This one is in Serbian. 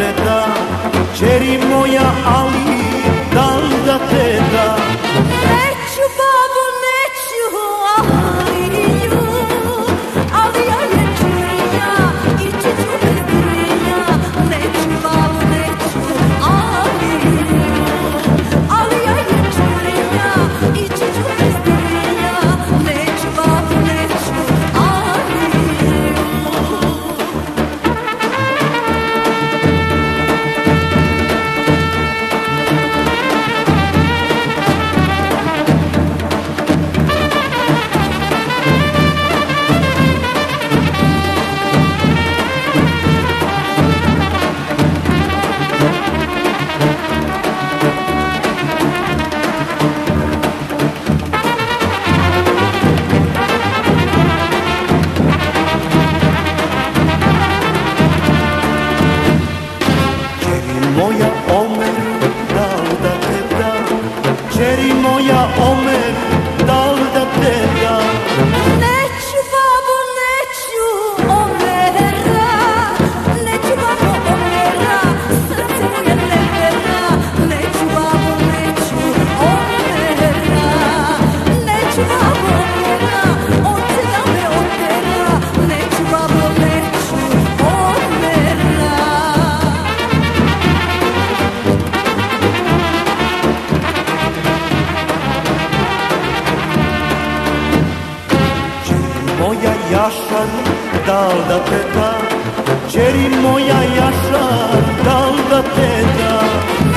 te da, čeri moja, ali da li da te da? Neću babo, neću, ali ja je čurenja, ići ću bez grenja. Neću babo, neću, ali ja je čurenja, ići ću bez grenja. Neću babo, neću, moja Omer, da li da te da? Čeri moja Omer, da li da te da? neću babo, neću Omera, neću babo Omera, srce moje ne vera. Neću babo, neću Omera, neću babo Omera, oče da me otera. Neću babo, neću Omera. Moja Jaša, da li da te da? Čeri moja Jaša, da li da te da?